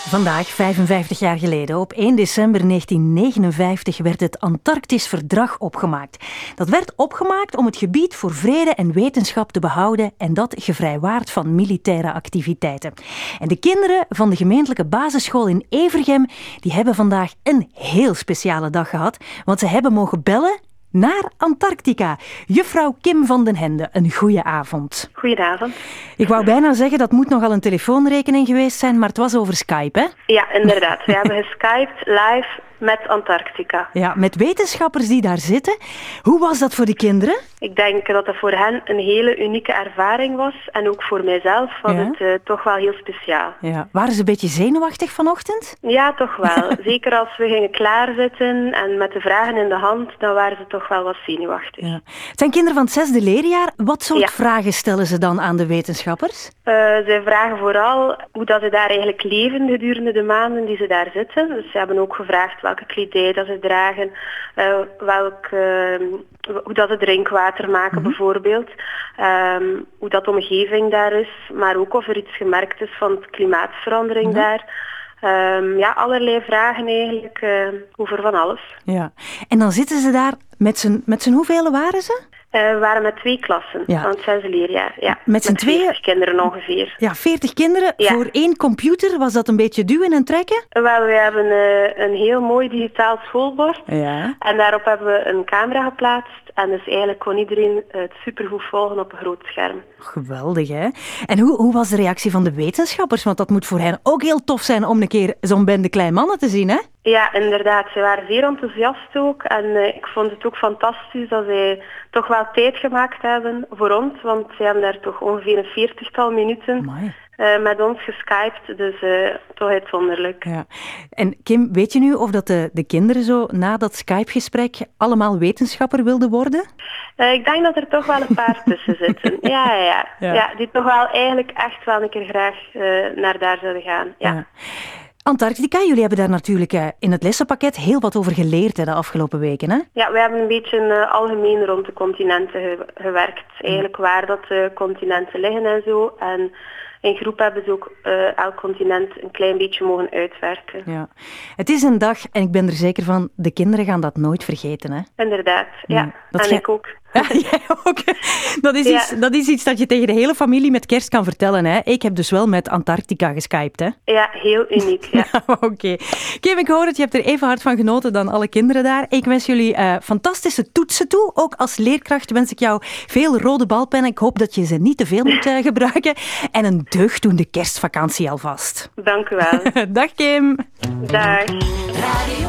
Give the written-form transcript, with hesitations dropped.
Vandaag, 55 jaar geleden, op 1 december 1959, werd het Antarctisch Verdrag opgemaakt. Dat werd opgemaakt om het gebied voor vrede en wetenschap te behouden en dat gevrijwaard van militaire activiteiten. En de kinderen van de gemeentelijke basisschool in Evergem, die hebben vandaag een heel speciale dag gehad, want ze hebben mogen bellen naar Antarctica. Juffrouw Kim van den Hende, een goeie avond. Goedenavond. Ik wou bijna zeggen, dat moet nogal een telefoonrekening geweest zijn, maar het was over Skype, hè? Ja, inderdaad. We hebben geskyped live met Antarctica. Ja, met wetenschappers die daar zitten. Hoe was dat voor de kinderen? Ik denk dat dat voor hen een hele unieke ervaring was. En ook voor mijzelf was het toch wel heel speciaal. Ja. Waren ze een beetje zenuwachtig vanochtend? Ja, toch wel. Zeker als we gingen klaarzitten en met de vragen in de hand, dan waren ze toch wel wat zenuwachtig. Ja. Het zijn kinderen van het 6e leerjaar. Wat soort vragen stellen ze dan aan de wetenschappers? Zij vragen vooral hoe dat ze daar eigenlijk leven gedurende de maanden die ze daar zitten. Dus ze hebben ook gevraagd welke kledij dat ze dragen, hoe dat ze drinkwater maken bijvoorbeeld, hoe dat de omgeving daar is, maar ook of er iets gemerkt is van de klimaatverandering daar. Allerlei vragen eigenlijk over van alles. Ja. En dan zitten ze daar met z'n hoeveel waren ze? We waren met 2 klassen van het 6e leerjaar. Ja, met z'n 40 kinderen ongeveer. Ja, 40 kinderen. Ja. Voor 1 computer, was dat een beetje duwen en trekken? Wel, we hebben een heel mooi digitaal schoolbord. Ja. En daarop hebben we een camera geplaatst. En dus eigenlijk kon iedereen het supergoed volgen op een groot scherm. Geweldig, hè? En hoe was de reactie van de wetenschappers? Want dat moet voor hen ook heel tof zijn om een keer zo'n bende klein mannen te zien, hè? Ja, inderdaad. Ze waren zeer enthousiast ook. En ik vond het ook fantastisch dat zij toch wel tijd gemaakt hebben voor ons. Want ze hebben daar toch ongeveer een 40-tal minuten met ons geskyped. Dus toch uitzonderlijk. Ja. En Kim, weet je nu of dat de kinderen zo na dat Skype-gesprek allemaal wetenschapper wilden worden? Ik denk dat er toch wel een paar tussen zitten. Ja, die toch wel eigenlijk echt wel een keer graag naar daar zouden gaan. Ja. Antarctica, jullie hebben daar natuurlijk in het lessenpakket heel wat over geleerd de afgelopen weken, hè? Ja, we hebben een beetje algemeen rond de continenten gewerkt. Eigenlijk waar dat de continenten liggen en zo. En in groep hebben ze ook elk continent een klein beetje mogen uitwerken. Ja. Het is een dag, en ik ben er zeker van, de kinderen gaan dat nooit vergeten, hè? Inderdaad, ja. En ik ook. Ja, jij ook. Dat is iets dat je tegen de hele familie met kerst kan vertellen, hè? Ik heb dus wel met Antarctica geskyped, hè? Ja, heel uniek, ja. Oké. Kim, ik hoor het, je hebt er even hard van genoten dan alle kinderen daar. Ik wens jullie fantastische toetsen toe. Ook als leerkracht wens ik jou veel rode balpennen. Ik hoop dat je ze niet te veel moet gebruiken. En een deugddoende kerstvakantie alvast. Dank u wel. Dag, Kim. Dag.